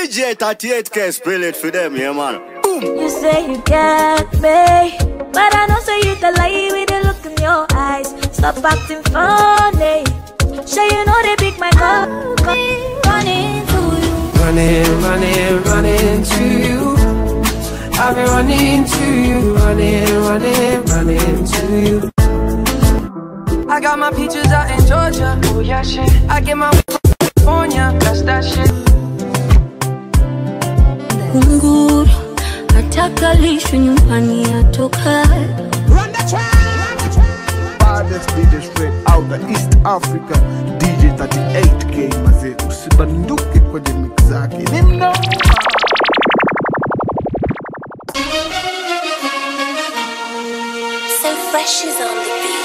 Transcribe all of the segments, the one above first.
DJ 38K spill it for them, yeah man. Boom. You say you got me, but I know say you the lie with the look in your eyes. Stop acting funny. Sure you know they pick my cup. Running to you. Running to you. I've been running to you. Running to you. I got my peaches out in Georgia. Oh yeah, shit. I get my California. That's that shit. Kunguru ataka lisho nyumbani atoka. Run the track. Baddest DJ straight out of East Africa. DJ 38K maze usibanduke kwenye mix zake. Nimno. So fresh is on the beat.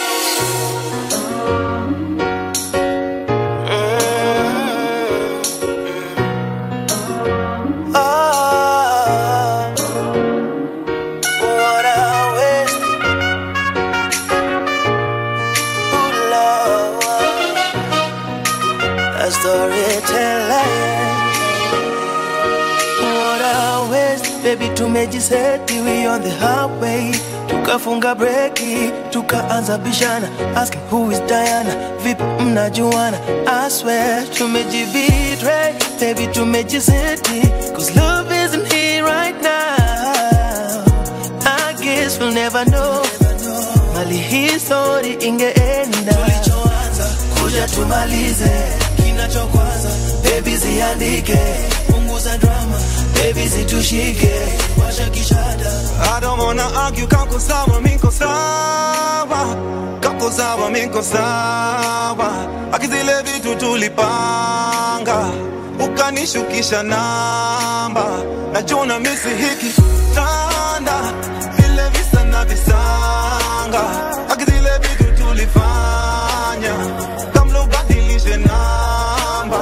Baby tumejiseti we on the highway. Tukafunga breki, tukaanza bishana. Asking who is Diana, vipi mnajuana. I swear tumejibetray. Baby tumejiseti, cause love isn't here right now. I guess we'll never know mali hii story ingeenda. Tulichoanza kuja tumalize, kinachokwaza baby ziandike. Punguza drama, baby zitushike, washa kishada. I don't wanna argue, kako sawa, miko sawa. Kako sawa, miko sawa. Akizile vitu tulipanga, ukanishukisha namba. Najuna misi hiki tanda, vile visa na visanga. Akizile vitu tulifanya, kamlo badilishe namba.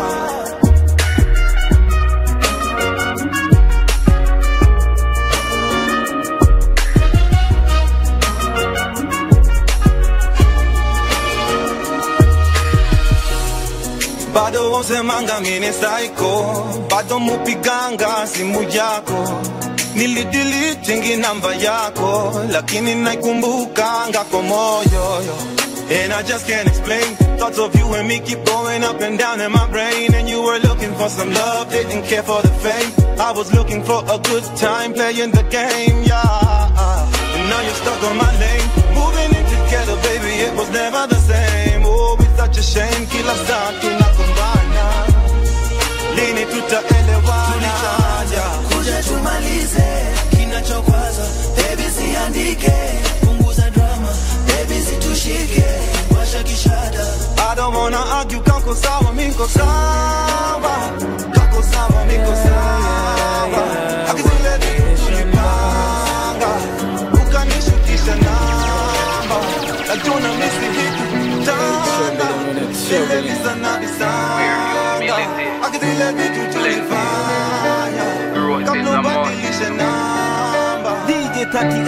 Bado usemanga mini psycho, bado mupiganga simu yako. Nilidelete namba yako, lakini naikumbuka kwa moyo. And I just can't explain. Thoughts of you and me keep going up and down in my brain. And you were looking for some love, didn't care for the fame. I was looking for a good time playing the game, yeah. And now you're stuck on my lane. Moving in together, baby, it was never the same. Oh, it's such a shame. Kila saa tunakumbana, lini tutaelewana? Kuja tumalize, kinachokwaza baby ziandike. Punguza drama, baby zitushike, washa kishada. I don't wanna argue, kako sawa, miko sawa. Kako sawa, miko sawa. Akizile vitu tulipanga, ukanishukisha namba. Najuna misi hiki tanda, vile visa na visanga. Akizile vitu tulifanya, kamlo badilishe namba. DJ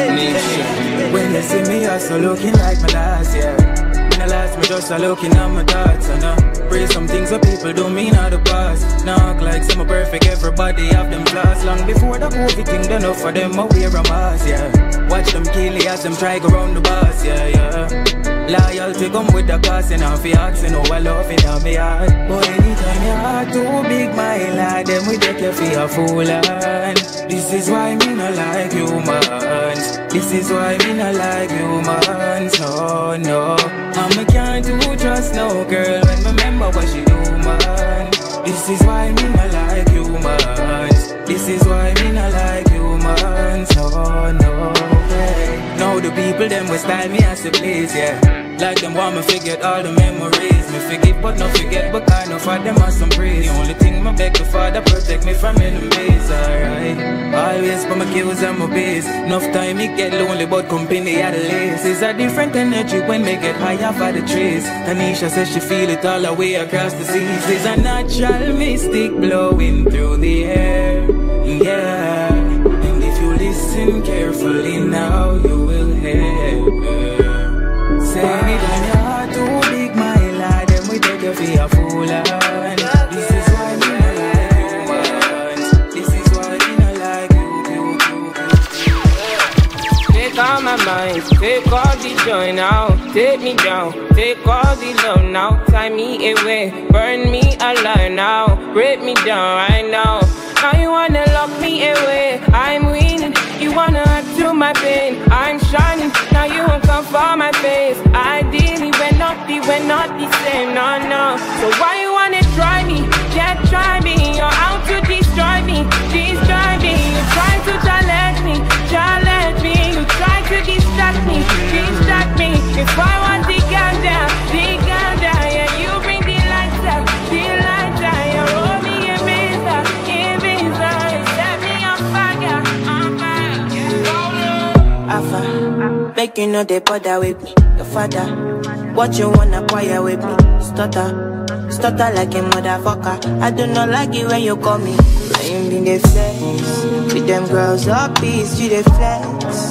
38K. When you see me, I start looking like my last year. When I last, me just start looking at my thoughts. And I pray some things that people don't mean out the past. Knock like some perfect, everybody have them flaws. Long before the COVID thing, done enough for them, I wear a mask, yeah. Watch them kill it as them try go round the bus, yeah, yeah. Loyalty come with the cost, and if you ask, you know I love it on me heart. But anytime your heart too big, my lad, then we take you for a fool. And this is why me not like humans. This is why me not like humans. No, no. And me can't do trust no girl when me remember what she do, man. This is why me not like humans. This is why me not like humans. No, no. Hey. Now the people them will style me as a place, yeah. Like them want me forget all the memories. Me forgive but not forget, but kind of for them are some praise. The only thing my beg the Father protect me from enemies, alright. Always for my kills and my base. Enough time me get lonely but company at the least. It's a different energy when me get higher for the trees. Tanisha says she feel it all the way across the seas. There's a natural mystic blowing through the air, yeah. And if you listen carefully now you will hear. Say anytime your heart too big, my lad, then we take you for a fool. And this is why me not like humans. mind. Take all the joy now, take me down. Take all the love now, tie me away. Burn me alive now, break me down right now. Now you wanna lock me away, I'm winning. You wanna add to my pain, I'm shining. Now you won't come for my face. Ideally we're not the same, no. So why you wanna try me? Yeah, try me. You're out to destroy me, destroy me. You try to challenge me. You try to distract me. If I want the ganja, yeah, you bring the lights out, you roll me a visa, you set me on fire, Alpha, make you know they bother with me. Your father, what you wanna acquire with me? Stutter like a motherfucker. I do not like it when you call me. When you be the flex, with them girls up peace, you the flex.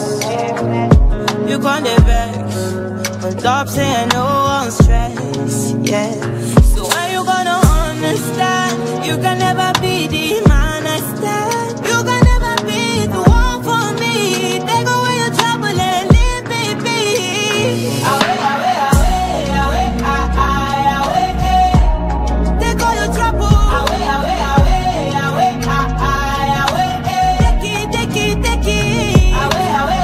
You gon' the vex, on top saying no one stress, yeah. So when you gonna understand, you can never be the man I stand. You can never be the one for me. Take away your trouble and leave me be. Away. Take all your trouble. Away. Take it. Away.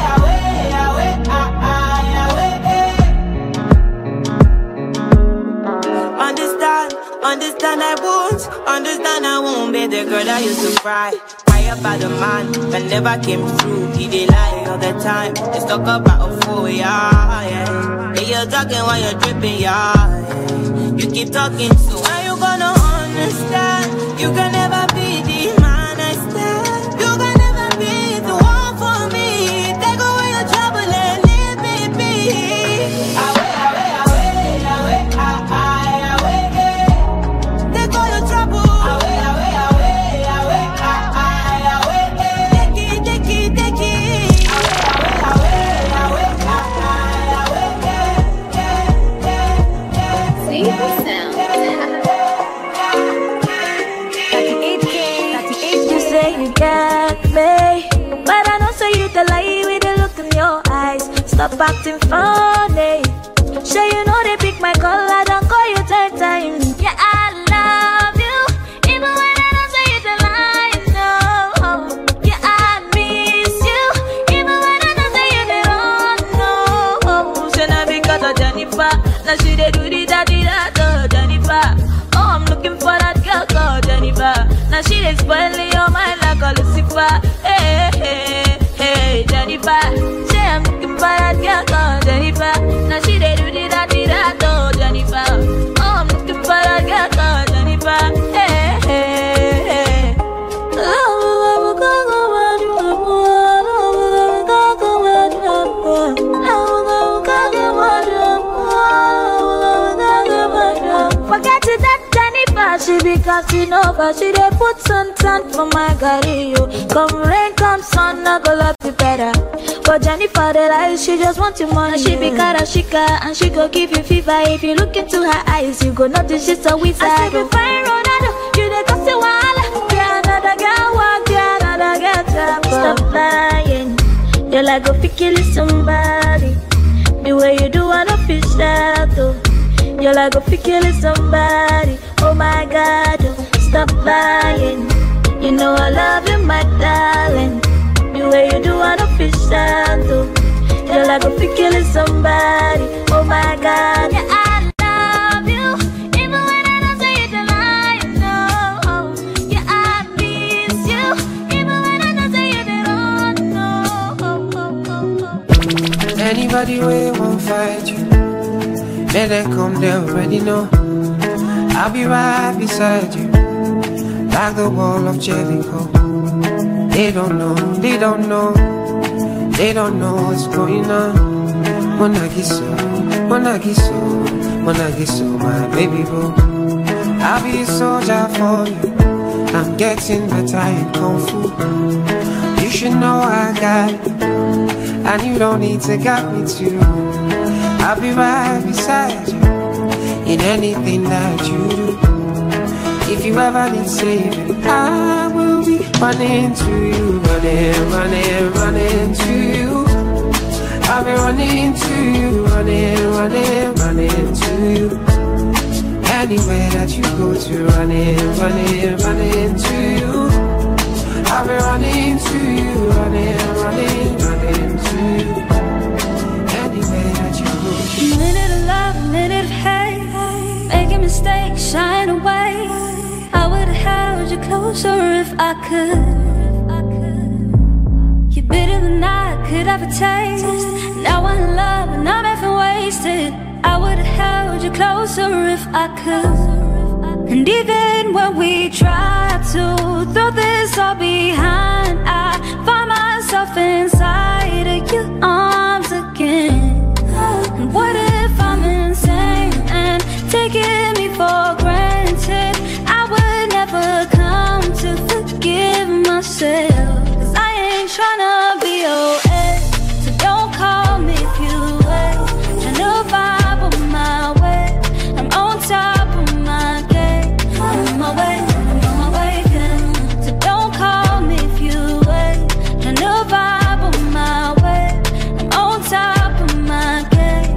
Understand I won't be the girl that used to cry about the man that never came through. He did lie all the time. Let's talk about a fool, yeah. You're talking while you're dripping, yeah. You keep talking, so when you gonna understand? You can never be the man I stand. You can never be the one for me. Take away your trouble and leave me be. Away. Take all your trouble. Away. Take it. See the sound. 38 you say you got me, but I know say you the lie with the look in your eyes. Stop acting funny. Sure you know they pick my call, I don't call you 10 times. Yeah, I love you, even when I don't say you the lie, no. Yeah, I miss you, even when I don't say you the wrong, no. So now because of Jennifer, now she they do the da-di-da-da, Jennifer. Oh, I'm looking for that girl called Jennifer. Now she they spoiling your mind like a Lucifer. Hey, Jennifer. Say I'm looking for that girl called Jennifer. Now she they do the da-di-da-da, Jennifer. Oh, I'm looking for that girl called Jennifer. Hey. Forget it, that Jennifer, she be casting over. She dey put sun for my career. Come rain, come sun, I go love you better. But Jennifer, the lie, she just want your money. She be Karashika, and she go give you fever. If you look into her eyes, you go notice she's a wizard. I say, fine Ronaldo, you dey cause a while. Yeah, another girl walk, yeah, another girl trap. Stop lying, you like go fi kill somebody. The way you do, I don't fish that though. You like go fi kill somebody. Oh my God, stop lying. You know I love you, my darling. The way you do, I don't fish that though. You like go fi kill somebody. Oh my God, yeah, I love you, even when I don't say it a lie. No, yeah, I miss you, even when I don't say it at all. No. Anybody who won't fight you, let them come, they already know. I'll be right beside you, like the wall of Jericho. They don't know what's going on. Monagiso, my baby boo. I'll be a soldier for you. I'm getting better in Kung Fu. You should know I got you, and you don't need to guide me too. I'll be right beside you in anything that you do. If you ever need saving, I will be running to you, running to you. I've been running to you, running to you. Anywhere that you go to, running to you. I've been running to you, running to you. Anywhere that you go to. A minute of love, a minute of hate. Making mistakes, shying away. I would've held you closer if I could. You're bitter than I could ever taste. Now I'm in love and I'm effing wasted. I would've held you closer if I could. And even when we try to throw this all behind, I find myself inside of your arms again. And what if I'm insane and taking me for granted? I would never come to forgive myself. Cause I ain't tryna be your ex, so don't call me if you wait. Tryna vibe on my way, I'm on top of my game. I'm on my way, yeah. So don't call me if you wait. Tryna vibe on my way, I'm on top of my game.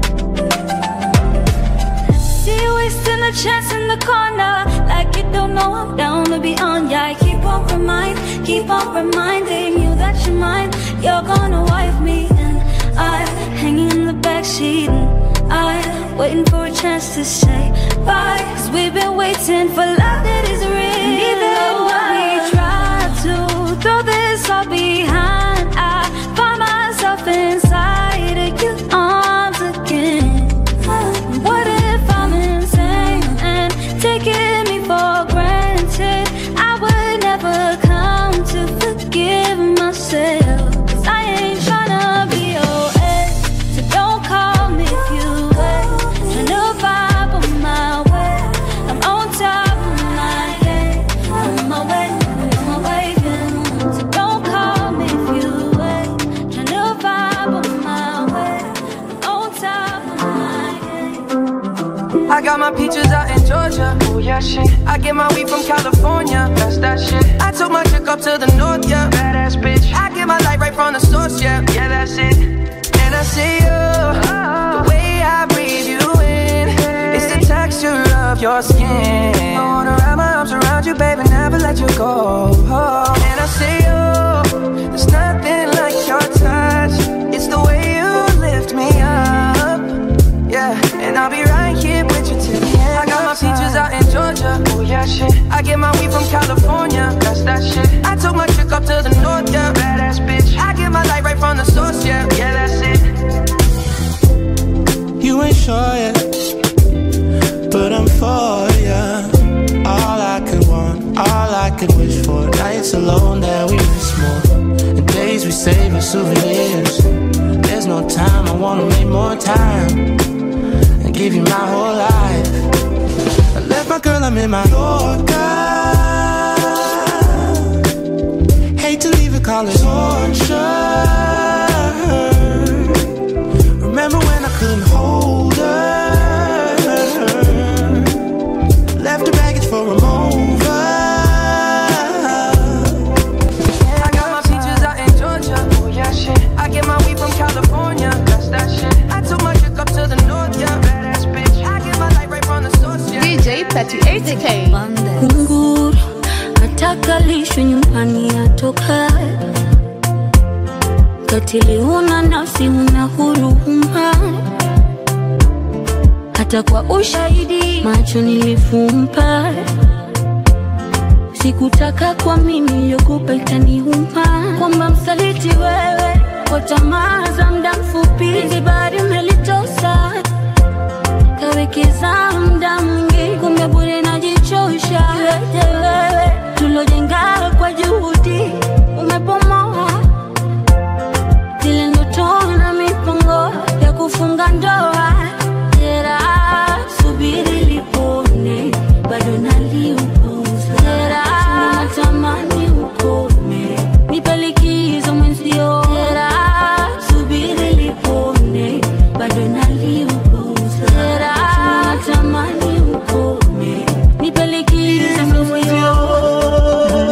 See you wasting a chance in the corner, like you don't know I'm down to be on. Yeah, I keep on reminding you that you're mine. You're gonna wife me, and I hanging in the backseat, and I waiting for a chance to say bye. Cause we've been waiting for love that is real. Even when we try to throw this all behind, I find myself inside of your arms again. What if I'm insane and taking me for granted? I would never come to forgive myself. Cause I ain't tryna be your ex, so don't call me if you wait. Tryna vibe on my way, I'm on top of my game. I'm on my way, yeah. So don't call me if you wait. Tryna vibe on my way, I'm on top of my game. I got my peaches out in Georgia, oh yeah shit. I get my weed from California, that's that shit. I took my chick up to the north, yeah, badass bitch. I get my light right from the source, yeah, yeah that's it. And I see you, the way I breathe you in, it's the texture of your skin. I wanna wrap my arms around you, baby, never let you go. And I see you, there's nothing like your touch. It's the way you lift me up, yeah. And I'll be right here with you till the end. I got my peaches out in Georgia, oh yeah shit. I get my weed from California, that's that shit. I took my chick up to the north, yeah, badass bitch. I get my light right from the source, yeah, yeah that's it. You ain't sure yet, but I'm for ya. All I could want, all I could wish for. Nights alone that we miss more, and days we save as souvenirs. There's no time, I wanna make more time and give you my whole life. I left my girl, I'm in my Yorker. Hate to leave it, call it torture. Remember when I couldn't hold her? Left the baggage for a mover. I got my peaches out in Georgia, oh yeah shit. I get my weed from California, that's that shit. I took my chick up to the north, yeah, badass bitch. I get my light right from the source, yeah. DJ 38K Kunguru ataka lishwe nyumbani atoka. Katili una nafsi una huruma. Hata kwa ushahidi macho nilifumba. Sikutaka kwa mimi yogopa itaniuma. Kwamba msaliti wewe kwa tamaa za muda mfupi. Zibari umelitosa kawekeza muda mwingi, kumbe bure najichosha. Yote wewe tulojenga kwa juhudi umepomoa. Zile ndoto na mipango ya kufunga ndoa. Jera subiri lipone, bado naliupuza. Jera natamani ukome, nipe likizo mwenzio. Jera subiri lipone, bado naliupuza. Jera natamani ukome, nipe likizo mwenzio.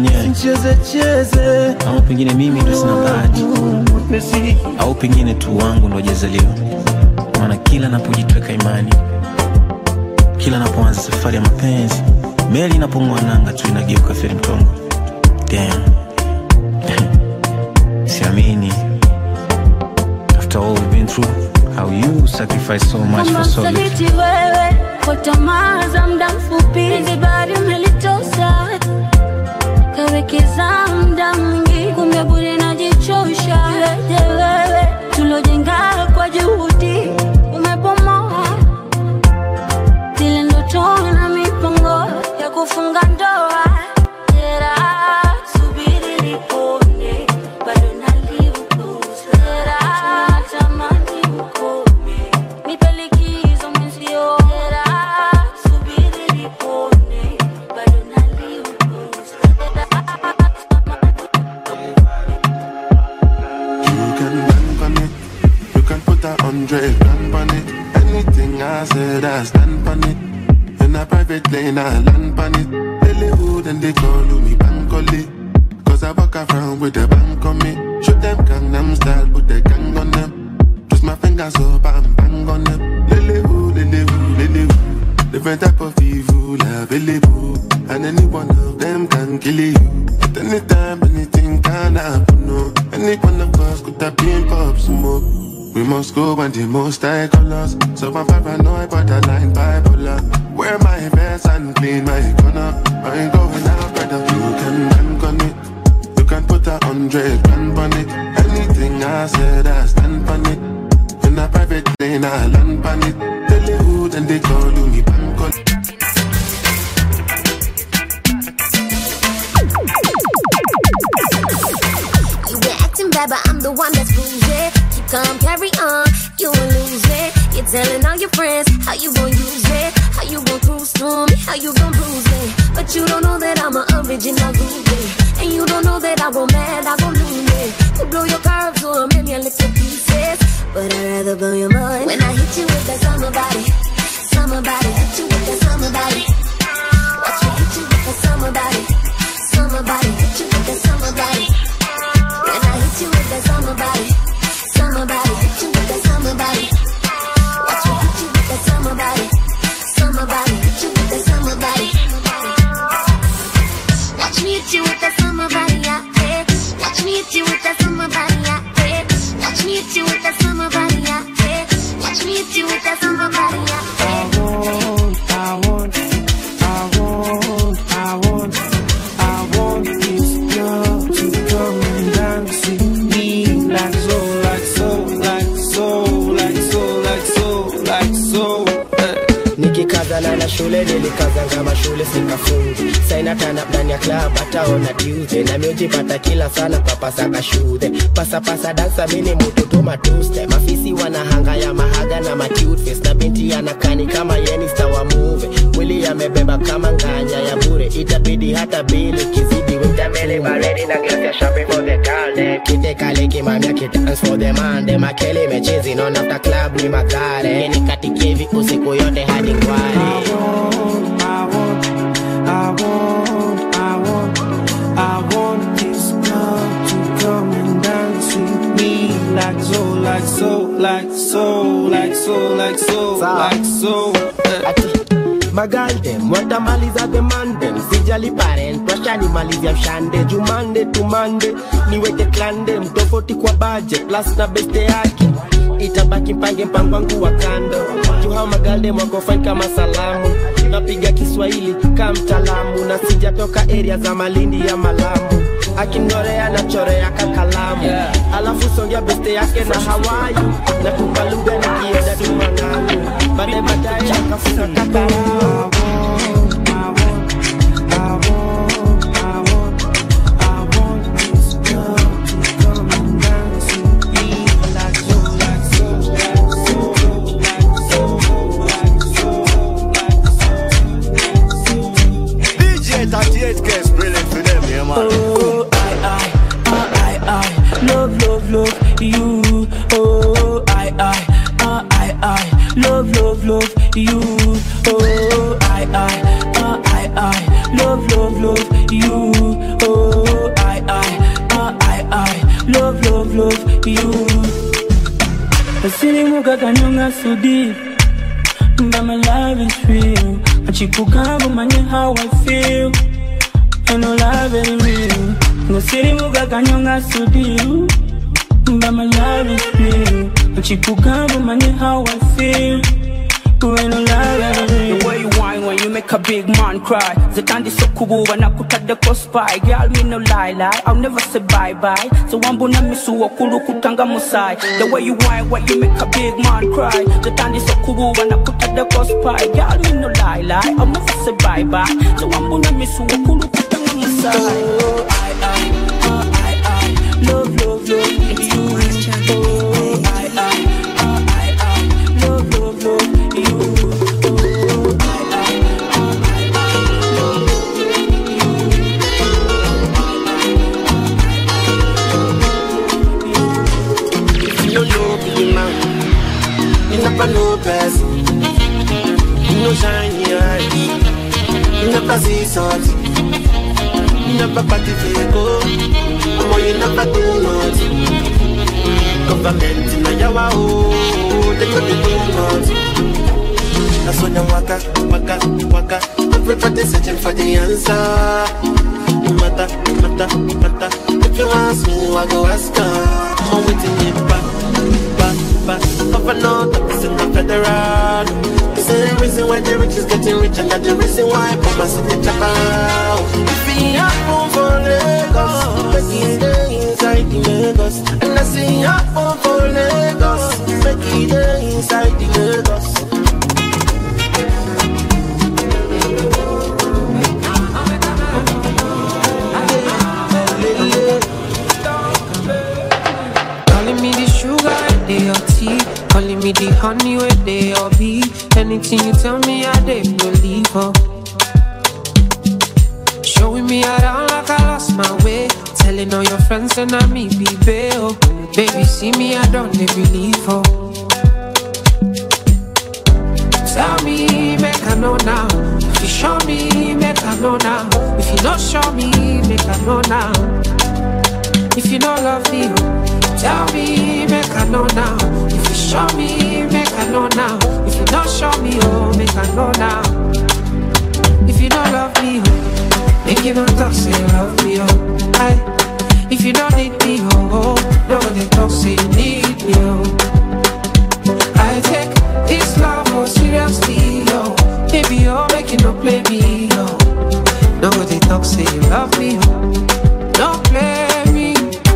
pengine au pengine mimi ndo sina bahati, au pengine tu wangu ndo hajazaliwa. Maana kila napojitweka imani, kila napoanza safari ya mapenzi, meli inapong'oa nanga tu inageuka feri mtongo. Damn. Siamini. After all we've been through, how you sacrifice so much for so little. Msaliti wewe, kwa tamaa za muda mfupi, hizi bari umelitosa. Kawekeza muda mwingi, kumbe bure najichosha. Leje wewe, tulojenga kwa juhudi, umepomoa. Zile ndoto na mipango ya kufunga ndoa. Anything I said, I stand on it. In a private lane, I land on it. Hollywood and they call me Bankole. Cause I walk around with a bank on me. Shoot them Gangnam style, put the gang on them. Twist my fingers up and bang on them. Hollywood, Hollywood. Different type of evil available. And any one of them can kill you. At any time, anything can happen, no. Any one of us could have been pop smoke. We must go and the most high colors. So I'm paranoid, borderline bipolar. Wear my vest and clean my corner. I ain't going out, brother. You can bank on it. You can put 100 grand on it. Anything I said, I stand on it. In a private lane, I land on it. Hollywood and they call me bank on it. You been acting bad, but I'm the one that's bruising. Come carry on, you won't lose it. You're telling all your friends how you gon' use it, how you gon' cruise through me, how you gon' bruise it. But you don't know that I'm an original groovy, and you don't know that I go mad, I go loony. You blow your curves or maybe I lick your pieces, but I'd rather blow your mind. When I hit you with that summer body, hit you with that summer body. Watch me hit you with that summer body, hit you with that summer body. When I hit you with that summer body, hit you with that summer body. Watch me hit you with that summer body, hit you with that summer body. Watch me hit you with that summer body, yeah. Watch me hit you with that summer body, yeah. Watch me hit you with that summer body, yeah. Watch me hit you with that summer body, yeah. I want this girl to come and dance with me like so. Nikikazana na shule nilikazanga mashule sikafungi. Saina tana ndani ya club ataona Tuesday. Na miujipata kila sana papasaka shude. Pasa dansa mini mutoto matuste. Mafisi wanahanga ya mahaga na macute face. Na binti anakani kama yeni star wa movie. Mwili yamebeba kama nganya ya bure. Itabidi hata bili kizidi witamele baredi na glass ya shopping for the girl dem. Kite kale kimamia kitans for the man dem. Makele mechezi non after club ni magare. Yeni katikevi usiku yote hadi ngware. I want this girl to come and dance with me like so. Magaldem, watamaliza the mandem. Sijali parent, washani malizia mshande. Jumande to Monday, niweke klande. Mtofoti kwa budget, plus na beste yake. Itabaki mpange mpango wangu wa kando. Juha Magaldem wako fine kama salamu. Napiga Kiswahili kama mtaalamu. Na sijatoka area za Malindi ya Malamu. Akinorea na chorea kakalamu. Alafu songia beste yake na Hawaii. Na kupaluga na kieda tumangamu. Baadaye akafuka kakalamu. Love you. Oh, I love you. Oh, I love you. Oh. kanyonga so deep, but my love is real. Achikukabo manye how I feel, and no love is real. No city muga kanyonga so deep, but my love is real. Achikukabo manye how I feel. The way you whine when you make a big man cry. The candy so cool when I put at the cost by. Girl, me no lie. I'll never say bye-bye. So I'm gonna miss you, Okulu Kutanga Musai. The way you whine when you make a big man cry. The candy so cool when I put at the cost by. Girl, me no lie. I'll never say bye-bye. So I'm gonna miss you, Okulu Kutanga Musai. Oh, I love you. It's too much, Jack. No person, no shiny eyes, never see something, never party go, you never do nothing. Government in a yawa, they could be doing nothing. That's when I'm waka. Everybody searching for the answer. Matter. If you ask me, I go ask her. I'm waiting it back. Up and out, this is not federal. This is the reason why the rich is getting rich, and that's the reason why Papa signature out. If he have home for Lagos, make it stay inside the Lagos. And I see have home for Lagos, make it stay inside the Lagos. Calling me the sugar, they are tea. Calling me the honey where they all be. Anything you tell me, I dey believe her. Showing me around like I lost my way. Telling all your friends and I me be bail. Baby, see me, I don't dey believe her. Tell me, make I know now. If you show me, make I know now. If you not show me, make I know now. If you don't love me, tell me, make I know now. If you show me, make I know now. If you don't show me, oh, make I know now. If you don't love me, oh, make you don't talk, say you love me, oh. Aye. If you don't need me, oh, nobody talk, say you need me, oh. I take this love oh seriously, oh. Baby, oh, make you no play me, oh. Nobody talk, say you love me, oh. Don't play me.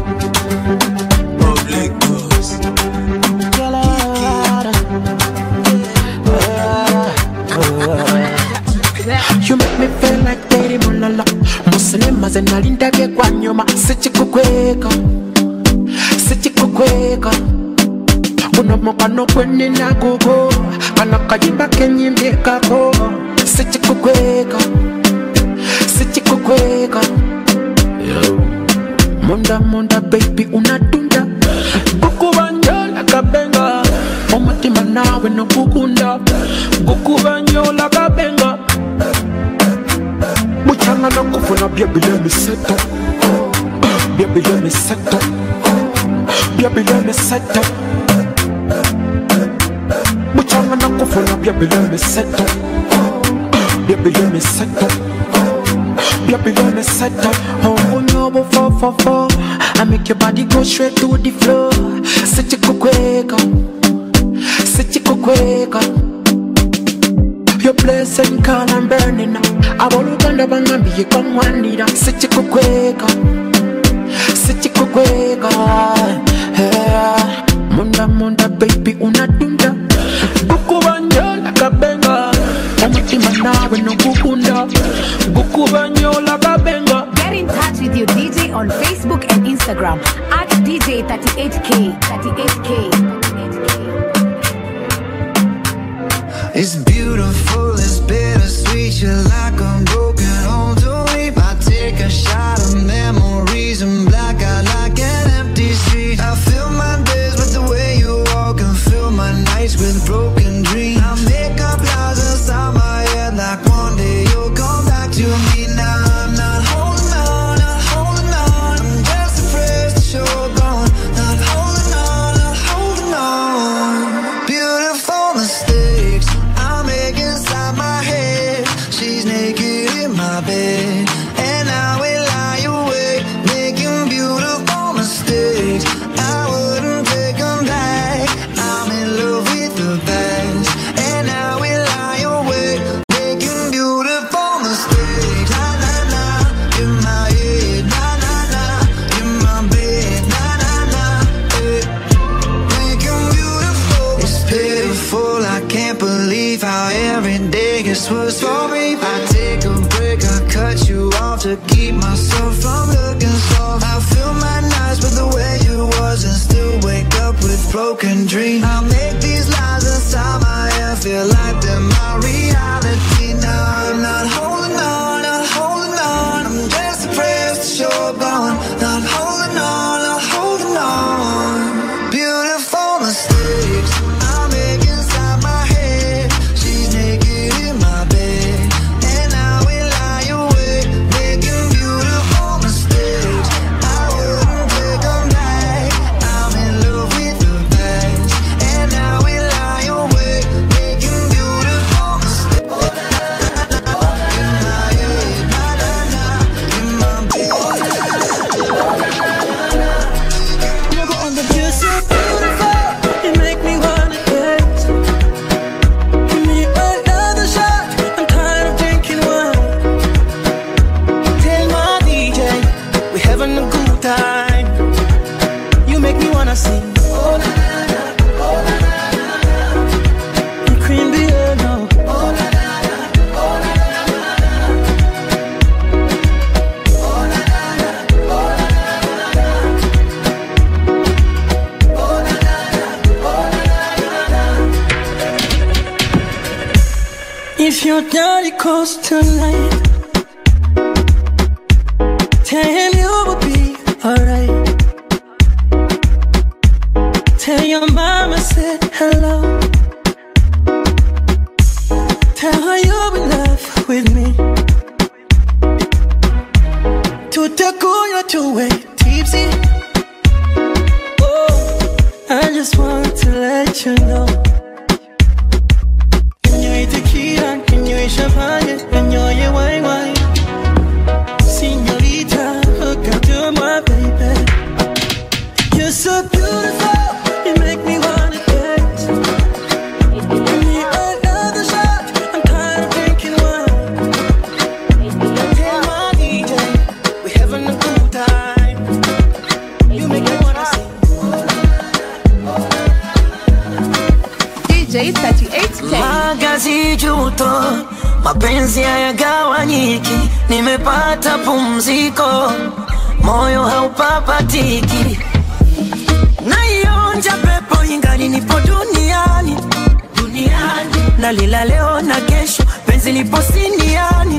You make me feel like Terry Mulala. Muslim as an alinda vya kwa nyuma. Sichikukweka Unamoka no kwenye na gogo. Kana kajimba kenye mbeka ko. Sichikukweka Monda baby unadunda. Gukubanyola kabenga. Omutima nawe no kukunda. Gukubanyola kabenga. Muchanga no kufuna baby let me settle. Baby let me settle. Baby let me settle. Muchanga no kufuna baby let me settle. Baby let me settle. Baby let me settle. Oh unyobo fo. I make your body go straight to the floor. Sichikukweka. Your blessing call and burning up. I want to go and be a come one leader. Sichikukweka. Munda baby unadunda. Gukubanyola kabenga. Omutima nawe no kukunda. Gukubanyola kabenga. Get in touch with your DJ on Facebook and Instagram at DJ 38K. It's beautiful, it's bittersweet. You're like a broken home to weep. I take a shot of memories and black out like an empty street. I fill my days with the way you walk and fill my nights with broken dreams. I make up lies inside my head like one day you'll come back to me. Now I'm not holding on. I'm just afraid that you're gone. Not holding on. Beautiful. going. Not holding on, not holding on. Beautiful mistakes I make inside my head. She's naked in my bed, and now we lie awake, making beautiful mistakes. I wouldn't take them back. I'm in love with the past, and now we lie awake, making beautiful mistakes. In my head, na-na-na, in my bed. You're so beautiful, you make me wanna dance. Give me another shot, I'm tired of drinking wine. Tell my DJ, we're having a good time. You make me wanna sing. Oh na na na, oh na na na na. You cream Diego. Oh na na na, oh na na na na. Oh na na na, oh na na na na. Oh na na na, oh na na na na. If your daddy calls tonight, tell him you will be alright. Tell your mama said hello. Tell her you're in love with me. Tutakunywa tuwe tipsy. Oh, I just want to let you know. Can you eat tequila? Can you eat champagne? Can you eat wine? Señorita, hook up to my baby. You're so beautiful, you make me wanna dance. Give me another shot, I'm tired of drinking wine. Tell my DJ, we're having a good time. You make me wanna sing. DJ 38K. Magazi juto, mapenzi hayagawanyiki, nimepata pumziko, moyo haupapatiki. Naionja pepo ingali nipo duniani, nalila leo na kesho, penzi lipo siniani.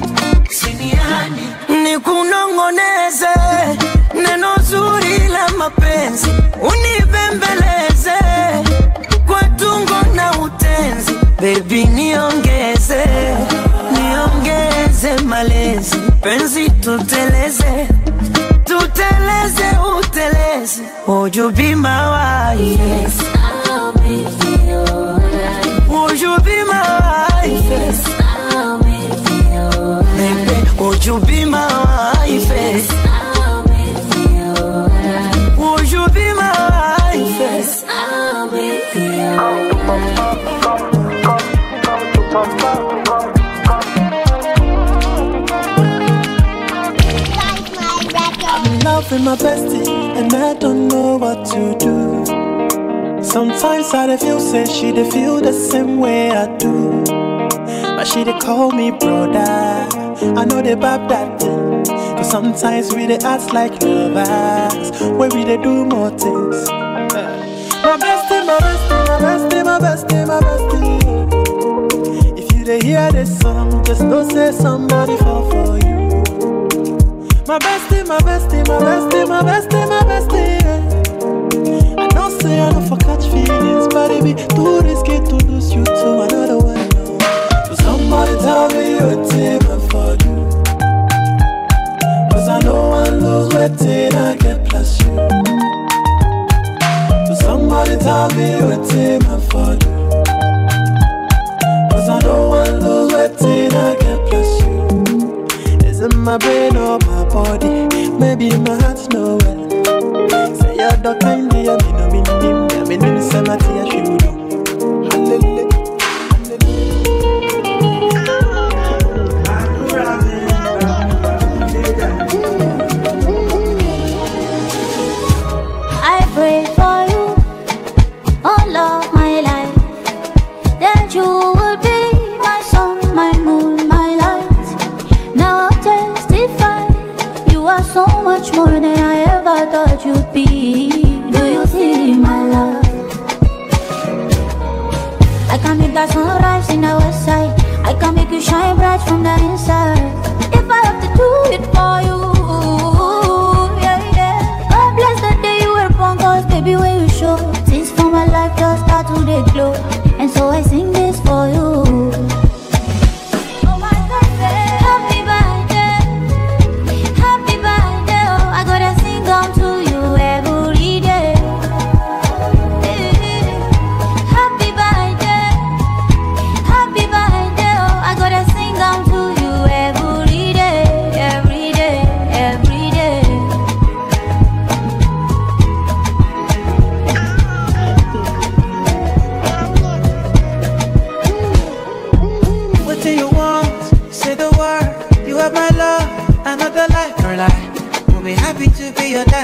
Nikunongoneze, neno zuri la mapenzi, unibembeleze kwa tungo na utenzi. Baby niongeze, niongeze malezi, penzi tuteleze, tuteleze uteleze. Would you be my wife? Yes, I'll make you alright. Would you be my wife? Yes, I'll make you alright. Baby, would you be my wife? Yes, I'll make you alright. Would you be my wife? Yes, I'll make you alright. I'm in love with my bestie, and I don't know what to do. Sometimes I feel say she dey feel the same way I do, but she dey call me brother. I know they bab that thing, cause sometimes we dey act like lovers, where we dey do more things. My bestie, my bestie, my bestie, my bestie, my bestie. If you dey hear this song, just know say somebody fall for you. My bestie, my bestie, my bestie, my bestie, my bestie. I know say I don't for catch feelings, but it be too risky to lose you to another one. So somebody tell me you're taking for you, cause I know I lose waiting, I get plus you. So somebody tell me you're taking for you, cause I know I lose waiting, I get plus you. Is it my brain or my body? Maybe my heart's no well. Say you're the kind of you know me name. I mean name say my tea I should do. Hallelujah. I pray for you all of my life, that you will be my sun, my moon, my light. Now I'll testify, you are so much more than I ever thought you'd be. Do you see my love? I can make that sunrise in the west side, I can make you shine bright from the inside. If I have to do it for you,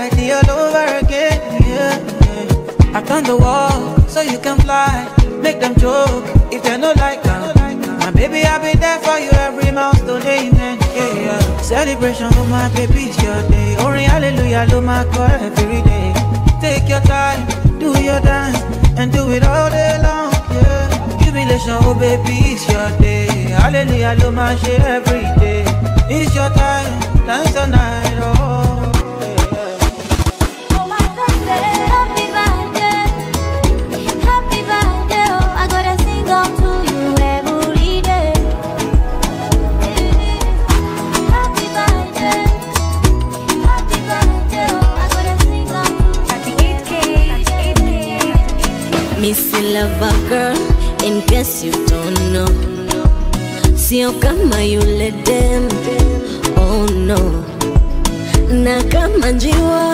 reality all over again. Yeah. I've done the wall so you can fly. Make them joke if they no like that. My baby, I'll be there for you every milestone, amen. Yeah. Celebration for my baby, it's your day. Only hallelujah, do my call every day. Take your time, do your dance, and do it all day long. Yeah. Jubilation, oh baby, it's your day. Hallelujah, do my shit every day. It's your time, dance all night, oh. Missy lover girl, in case you don't know. Sio kama yule dem, oh no. Na kama njiwa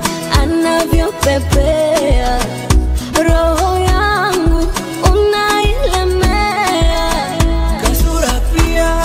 anavyopepea, roho yangu unailemea. Kasura pia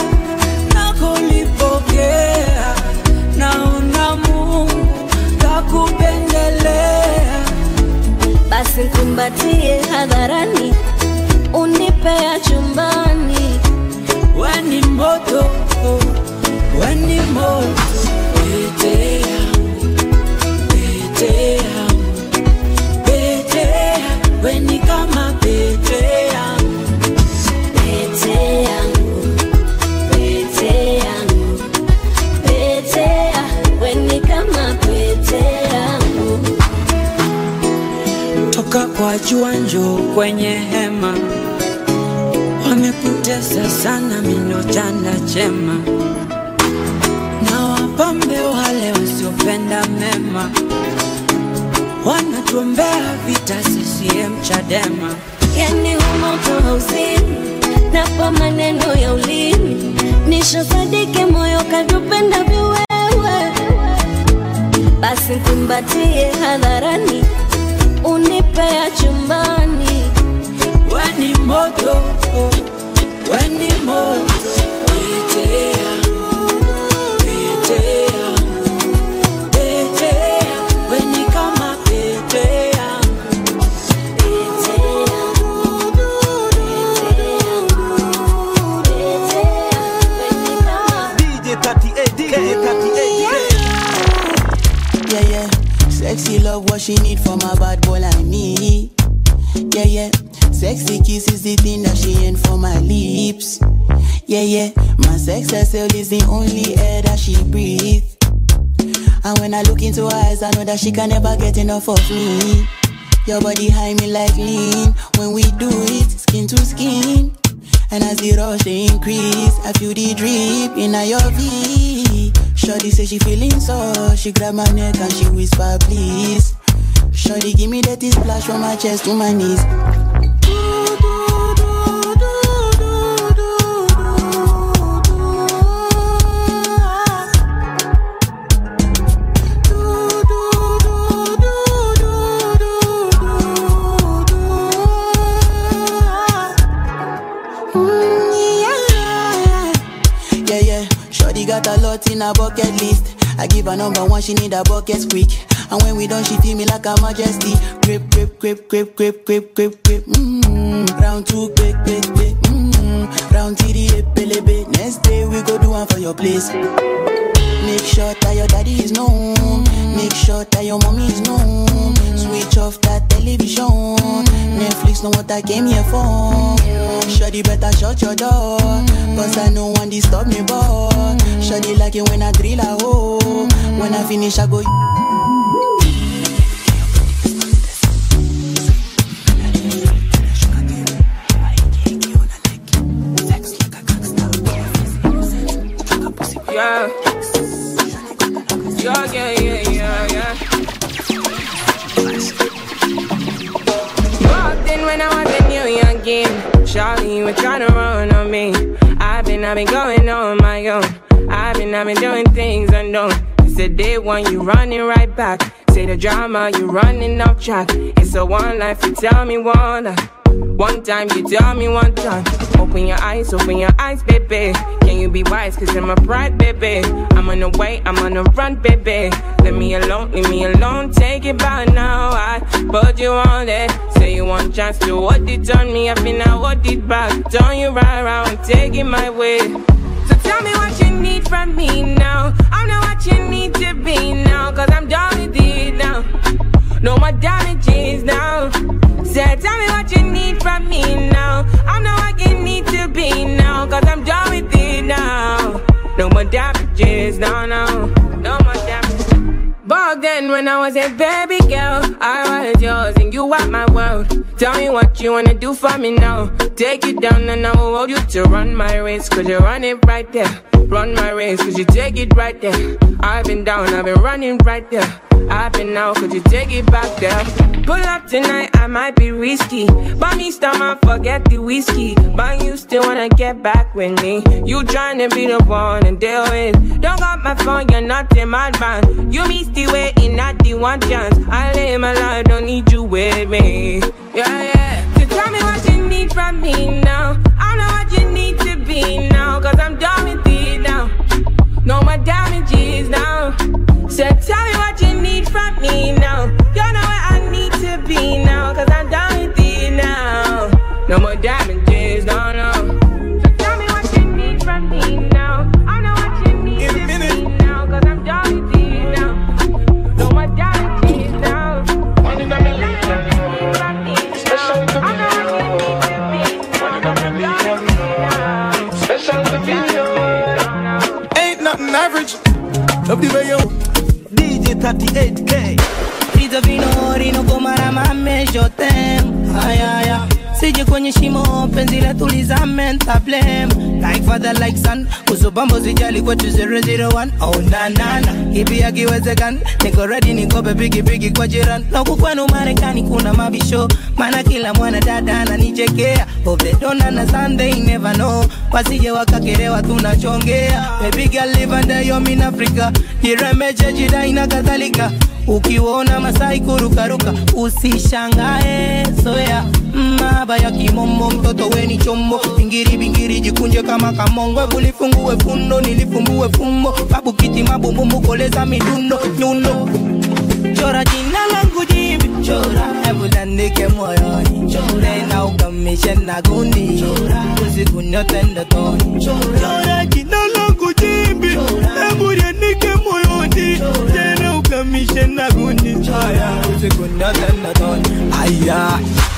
nakulipokea, naona Mungu kakupendelea. Basi kumbatie hadharani, unipea chumbani. Weni moto, weni moto. Pete yangu, pete yangu, pete yangu. Weni kama pete yangu, pete yangu, pete yangu, pete yangu. Weni kama pete yangu. Toka kwa jua njoo kwenye hema. Wamekutesa sana mino chanda chema. Na wapambe wale wasiopenda mema. Wanatuombea vita CCM Chadema. Yani humoto hauzini, napa maneno ya ulimi. Nisho sadike moyo kadupenda viwewe. Basi kumbatie hadharani, unipea chumbani. Weni moto, weni moto. Pete yangu, pete yangu, pete yangu. Weni kama pete yangu, pete yangu, pete yangu, pete yangu. Weni kama DJ 38, DJ 38. Yeah. Sexy love, what she need from a bad boy like me. Yeah. Sexy kiss is the thing that she ain't for my lips. Yeah. My sex herself is the only air that she breathes. And when I look into her eyes, I know that she can never get enough of me. Your body high me like lean. When we do it, skin to skin. And as the rush they increase, I feel the drip in your V. Shorty say she feeling so. She grab my neck and she whisper please. Shorty give me that splash from my chest to my knees. Yeah. Shorty got a lot in her bucket list. I give her number one, she need a bucket quick. And when we done, she feel me like a majesty. Grip. Round two, quick. Round three, pelebe. Next day we go do one for your place. Make sure that your daddy is known. Make sure that your mommy is known. Switch off that television. Netflix know what I came here for. Shawty better shut your door, cause I know one disturb me, boy. Shawty like it when I drill a hole. When I finish I go. Yeah. Walked in when I was a new young kid. Shawty, you were trying to run on me. I've been going on my own. I've been doing things unknown. You said day one, you running right back. Say the drama, you running off track. It's a one life, you tell me one life. One time, you tell me one time. Open your eyes, baby. Can you be wise? Cause I'm a bride, baby. I'm on the way, I'm on the run, baby. Leave me alone, take it back now. I put you on it. Say you want chance to what it on me. I feel I what it back. Turn you right around, take it my way. So tell me what you need from me now. I'm not what you need to be now. Cause I'm done with it now. No more damages now. Say tell me what you need from me now. I'm not what you need to be now. Cause I'm done with it now. No more damages, no more damages. Back then when I was a baby girl, I was yours and you were my world. Tell me what you wanna do for me now. Take it down and I will hold you to run my race. Cause you run it right there. Run my race cause you take it right there. I've been down, I've been running right there. I've been out, could you take it back there? Pull up tonight, I might be risky. Buy me stomach, forget the whiskey. But you still wanna get back with me. You tryna be the one and deal with. Don't got my phone, you're not in my band. You missed the way in, not the one chance. I live my life, don't need you with me. Yeah. So tell me what you need from me now. I know what you need to be now. Cause I'm done with it now. No more damages now. So tell me what you need from me now. You know where I need to be now. Cause I'm done with it now. No more damages, no. So tell me what you need from me now. I know what you need to be now. Cause I'm done with it now. No more damages now. Ain't nothing average. Love the way you DJ 38K. Vita vinori kama mame jotem. Ayaya. Sije kwenye shimo penzi letu lizame ntablem. Like father like son. Usubambo zijali kwetu 001. Oh na na na. Ipi yakiwezekana. Niko ready niko bigi kwa jirani. Na kukwenu Marekani kuna mabisho. Mana kila mwana dada ananichekea. Hope they don't understand, they never know. Wasije wakakerewa tunachongea. Baby girl live under your in Africa. Jiremeche jidai na kadhalika. Ukiona Masai kurukaruka usishangae soya. Maba ya kimombo mtoto weni chombo. Bingiri jikunje kama kamongo. Bulifungue fundo nilifumbue fumbo. Babu kiti mabumbu koleza midundo nyundo. Chora jina langu jimbi. Chora hebu landike moyoni. Chora na ukamishe na gundi. Chora usiku nyote ndotoni. Chora jina langu jimbi. Hebu landike moyoni. Chora ukamishe na gundi. Chora usiku nyote ndotoni. Aya.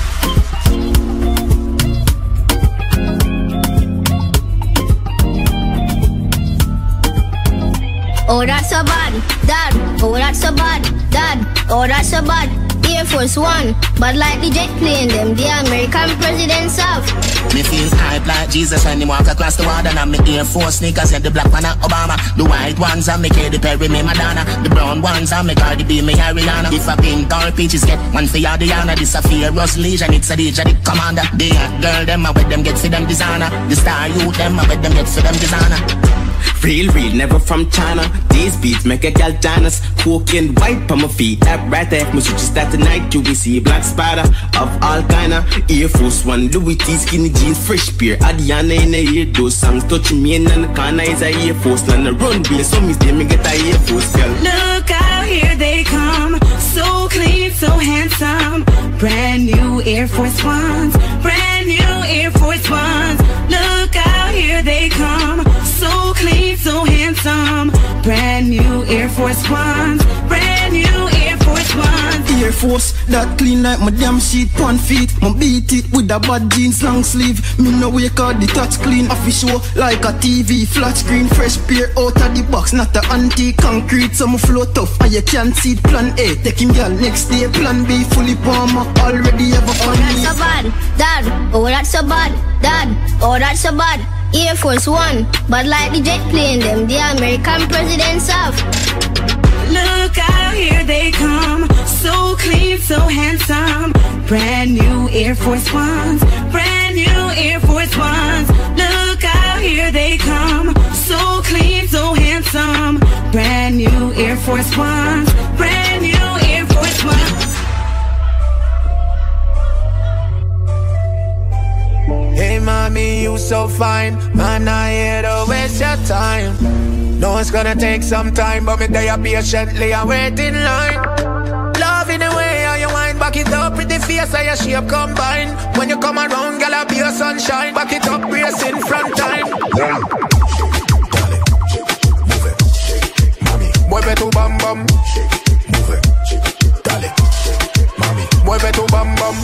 Oh, that's so bad, Dad. Oh, that's so bad, Dad. Oh, that's so bad. Air Force One, but like the jet plane, them the American presidents have. Me feel hype like Jesus when he walk across the water. And me Air Force sneakers and the black one Obama. The white ones and me Katy Perry, me Madonna. The brown ones and me Cardi B, me Ariana. If a pink or peaches get one for your Diana. This a Fearless Legion, it's a DJ, the commander. The girl them, I with them get for them designer. The star youth them, I with them get for them designer. Real, never from China. These beats make a gal dance. Cocaine white on my feet, that right there. My switches that tonight, you will see a black spider of all kinda. Air Force One, Louis T, skinny jeans, fresh beer. Adiana in the ear, those songs touching me and the corner is a Air Force. And the runway, so me stay me get a Air Force girl. Look out, here they come. So clean, so handsome. Brand new Air Force Ones. Brand new Air Force Ones. Look out, here they come. So clean, so handsome. Brand new Air Force Ones. Brand new Air Force Ones. Air Force that clean like my damn sheet 1 feet. I beat it with a bad jeans long sleeve. Me no wake out the touch clean. Official like a TV flat screen. Fresh pair out of the box, not a antique concrete. So me flow tough and you can't see it. Plan A, take him girl next day. Plan B, fully palm up. Already have a fun. Oh, that's so bad, Dad. Oh, that's so bad, Dad. Oh, that's so bad. Air Force One, but like the jet plane, them the American presidents have. Look out, here they come. So clean, so handsome. Brand new Air Force Ones. Brand new Air Force Ones. Look out, here they come. So clean, so handsome. Brand new Air Force Ones. Brand new Air Force Ones. Hey mommy, you so fine, man, I here to waste your time. No, it's gonna take some time, but me there patiently I wait in line. Love in the way how you wind, back it up with the face how your shape combine. When you come around, girl, I be your sunshine. Back it up, brace in front time. Mueve tu bam bam. Move it, dale, mami. Mueve tu bam bam.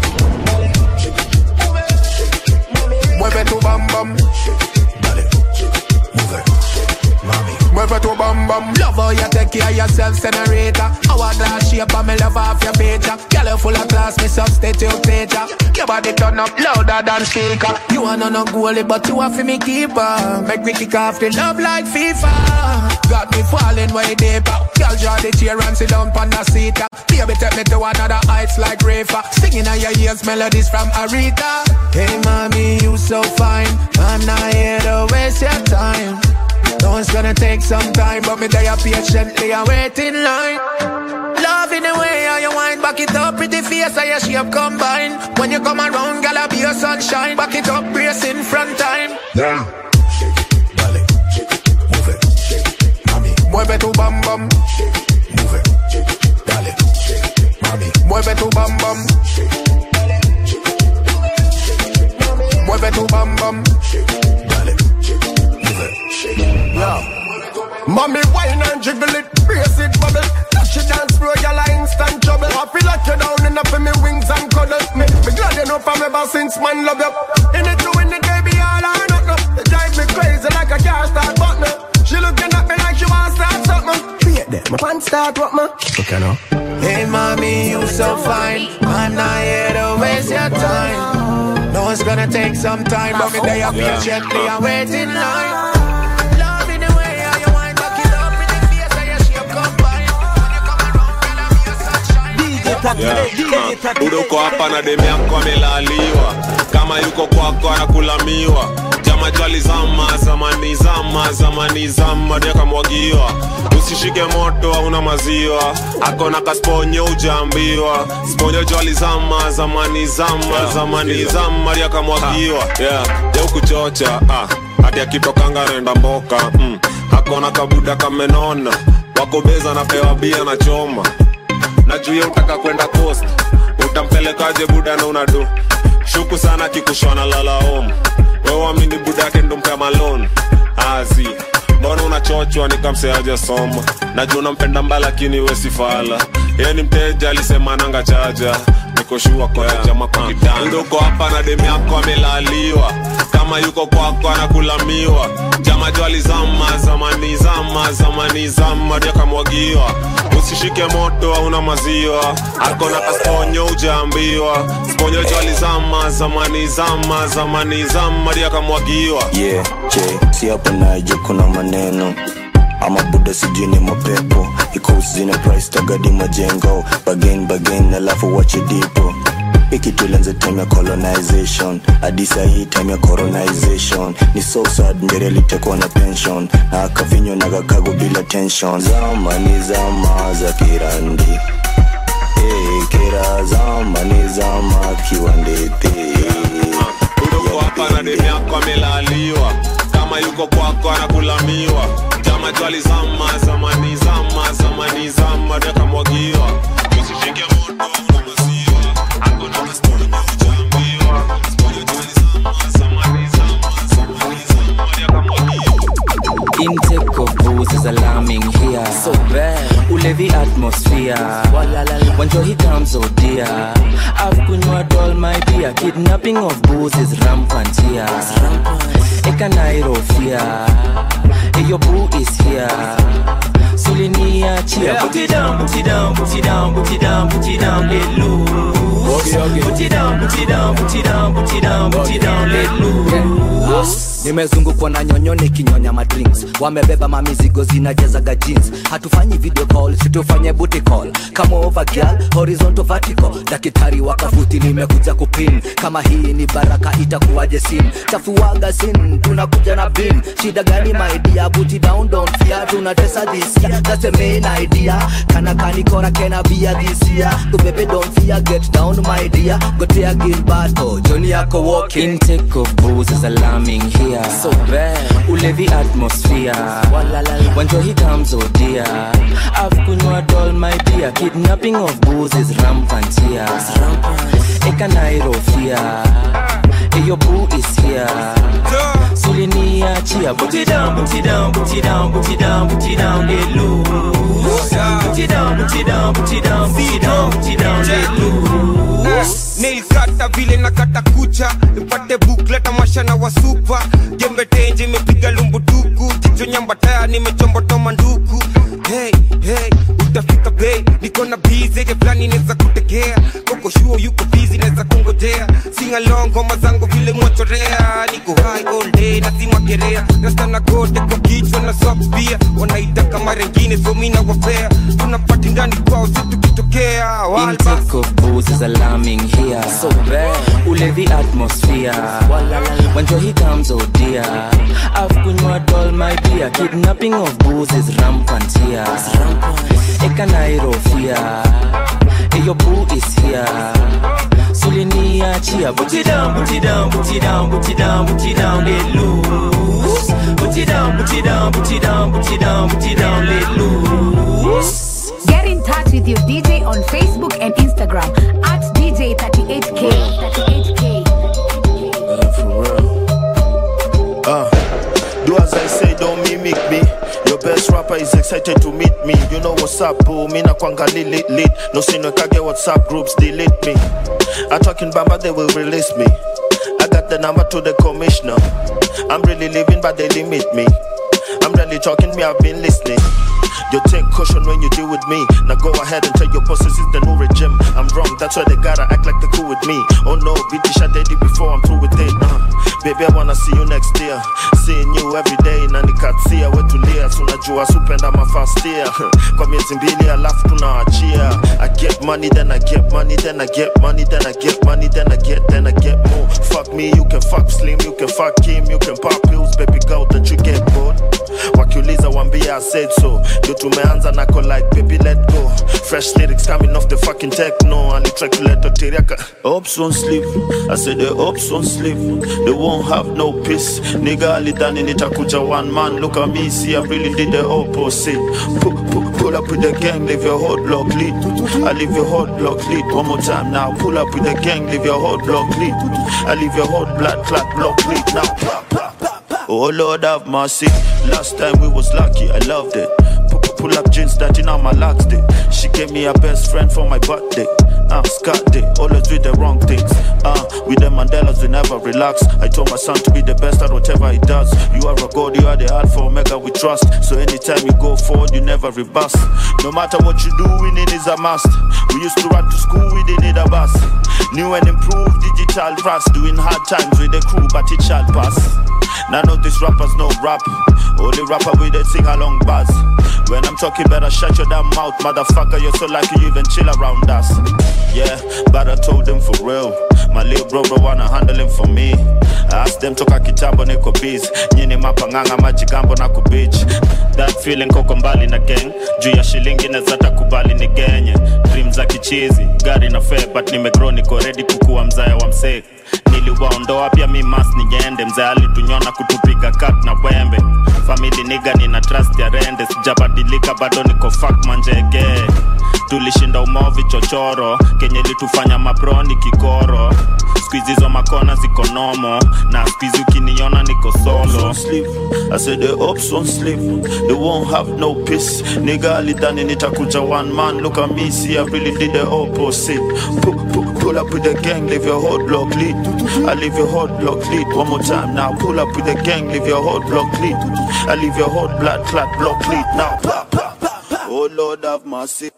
Mueve tu bam bam. Dale, move it, mami. Mueve tu bam bam. Love how you take care of yourself, senator. Hourglass shape and me love off your feature. Girl, you full of class, me substitute teacher. Your body turn up louder than speaker. You wanna no goalie, but you want for me keeper. Make me kick off the love like FIFA. Got me falling way deeper. Girl, draw the chair and sit down on the seat. Baby, take me to another heights like Rafa. Singing on your ears melodies from Aretha. Hey, mommy, you so fine. I'm not here to waste your time. No, it's gonna take some time, but me there patiently I wait in line. Love in the way how you wind, back it up with the face how your shape combine. When you come around, girl, I be your sunshine. Back it up, brace in front time. Yeah. Dale, move it, mami. Mueve tu bam bam. Move it, dale, mami. Mueve tu bam bam. Mueve tu bam bam. Dale, move it. Yeah. Mommy, wine and jiggle it, brace it, bubble. Touch it dance floor, y'all are instant trouble. I feel like you're down enough for me wings and cuddle. Me glad you know from ever since man love you. In it to win it, baby, all or nothing. You drive me crazy like a car start button. She looking at me like she wants to start something. Wait there, my pants start what, man? Okay, now. Hey, mommy, you so fine. I'm not here to waste your time. No, it's gonna take some time, but me there patiently I wait in line. Uko hapa na demi yako amelaliwa. Kama yuko kwako anakulamiwa. Jama jwali zama, zamani zama Deka mwagiwa. Usishike moto hauna maziwa. Akona kasponyo ujambiwa. Sponyo jwali zama, zamani zama Deka mwagiwa. Ya ukuchocha hadi akitokanga renda mboka. Akona kabuda kamenona. Wakobeza na pewa bia na choma. Najuye utaka kwenda coast. Utampelekaje buda na unadu. Shuku sana kikushona lala home. Wewe amini buda yake ndo mpe malone. Azi mbona unachochwa nikamseaje soma. Najua unampenda mbaya lakini we si fala. Yeye ni mteja alisema nanga chaja. Niko shua kwa jama kwa kitanda. Uko hapa na demi yako amelaliwa. Kama yuko kwako anakulamiwa. Jama jwali zama, zamani zama Deka mwagiwa. Usishike moto hauna maziwa. Akona kasponyo ujambiwa. Sponyo jwali zama, zamani zama Deka mwagiwa. Yeah, si hapa na kuna maneno. Ama buda sijini mapepo. Iko usizine price tagadi majengo. Bagain alafu wache dipo. Iki tulenze time ya colonization. Adisa hii time ya coronization. Ni so sad ndere litekwa na pension. Na akavinyo na kakago bila tension. Zamani zama za kirandi. Kera zamani zama kiwandete. Uko hapa na demi yako amelaliwa. Kama yuko kwako anakulamiwa. Jama jwali zama, zamani zama Deka mwagiwa. Usishike moto hauna maziwa. Akona kasponyo ujambiwa. Sponyo jwali zama, zamani zama Deka mwagiwa. Intake of booze is alarming here. So bad. Ulevi atmosphere. When joy comes, oh dear. I've kunywa all my beer. Kidnapping of booze is rampant here. Ekanairo fear. Hey, your boo is here. Sulinia cheer. Put it down, let loose. Put it down, let loose. Nimezungukwa na nyonyo nikinyonya madrinks. Wamebeba mamizigo zinajazaga jeans. Hatufanyi video call, situfanye booty call. Come over girl, horizontal vertical. Daktari wakafuti nimekuja kupin. Kama hii ni baraka itakuwaje sin. Chafuaga sin, tunakuja na bin. Shida gani my dear, booty down don't fear. Tunatesa this year, that's the main idea. Kana kora kena bia this year. The baby don't fear, get down my dear. Gotea Gilberto, Johnny yako walking. Intake of booze is alarming here. So bad, ulevi atmosphere. When he comes, oh dear. I've kunywa doll my dear. Kidnapping of booze is rampant here. Eka nairo fear. Your boo is here. Sulinia chia. Put it down, put it down, put it down, put it down, put it down, let loose. Put it down, put it down, put it down, put it down, put it down, let loose. Nail kata vile na kata kucha. Nipate booklet tamasha na wasupa. Jembe tenje mepiga lumbu tuku. Jicho nyamba taya nimechombo toma nduku. Hey, hey, utafika bay. Niko na busy, ke plani neza kutegea. Koko shuo yuko busy neza kungojea. Sing along ngoma zangu vile mwachorea. Niko high all day na sima kerea. Rasta na kote kwa kichwa na sock beer. Wanaita kama rengine so mina wapea. Tunapati ndani kwao situ kitokea. Intake of booze is alarming here. So bad, ulevi atmosphere. When he comes, oh dear. I've kunywa doll my dear. Kidnapping of booze is rampant here. Eka nairo fear. Your boo is here. Sulinia chia. Put it down, put it down, put it down, put it down, put it down, let loose. Put it down, put it down, put it down, put it down, put it down, let loose. Get in touch with your DJ on Facebook and Instagram at DJ38K. 38K. For real. Do as I say, don't mimic me. Your best rapper is excited to meet me. You know what's up, boo. Mina kwanga lit. No sino kage WhatsApp groups delete me. I talking bamba, they will release me. I got the number to the commissioner. I'm really living, but they limit me. I'm really talking, me, I've been listening. You take caution when you deal with me. Now go ahead and tell your bosses it's the new regime. I'm wrong, that's why they gotta act like they're cool with me. Oh no, beat the shot daddy before I'm through with it. Baby, I wanna see you next year. Seeing you every day, nani katsia wetulia. Sunajua supenda my first year. Kwa miezi mbili alafu tunaachia. I get money, then I get money, then I get money, then I get money, then I get more. Fuck me, you can fuck Slim, you can fuck Kim, you can pop pills, baby girl, don't you get bored? Wakiuliza wambia I said so. You tumeanza nako like baby let go. Fresh lyrics coming off the fucking techno. And try to let the teriaka. Hopes won't sleep. I said the hopes won't sleep. They won't have no peace. Nigga alidani nitakuja one man. Look at me, see I really did the opposite. Pull up with the gang, leave your whole block lit. I leave your whole block lit. One more time now. Pull up with the gang, leave your whole block lit. I leave your whole blood clot block lit now. Oh Lord have mercy. Last time we was lucky, I loved it. Pull up jeans that in on my last day. She gave me a best friend for my birthday. Scott day, always do the wrong things. With the Mandelas we never relax. I told my son to be the best at whatever he does. You are a god, you are the Alpha Omega we trust. So anytime you go forward, you never reverse. No matter what you do, winning is a must. We used to run to school, we didn't need a bus. New and improved digital rust. Doing hard times with the crew, but it shall pass. None of these rappers no rap. Only rapper with a sing along buzz. When I'm talking, better shut your damn mouth, motherfucker. You're so lucky you even chill around us. Yeah, but I told them for real. My little brother wanna handle him for me. I asked them toka kitambo niko biz. Nyini mapanganga majigambo na kubitch. That feeling koko mbali na gang. Juu ya shilingi nezata kubali ni genye. Dreams za kichizi, gari na fair. But nimegrow niko ready kukuwa mzaya wa msek. Niliwaondoa pia mi mas niende. Mzee alitunyona kutupiga cut na wembe. Family nigga nina trust ya rende. Sijabadilika bado niko fuck manjege. Tulishinda umovi chochoro. Kenye litufanya maproni kikoro. Squeeze hizo makona ziko nomo. Na squeeze ukiniona niko solo. I said the hopes won't sleep. They won't have no peace. Nigga alidani nitakuja one man. Look at me, see I really did the opposite. Pull up with the gang, leave your whole block lit. I leave your whole block lit. One more time now. Pull up with the gang, leave your whole block lit. I leave your whole blood clot block lit now. Oh Lord have mercy.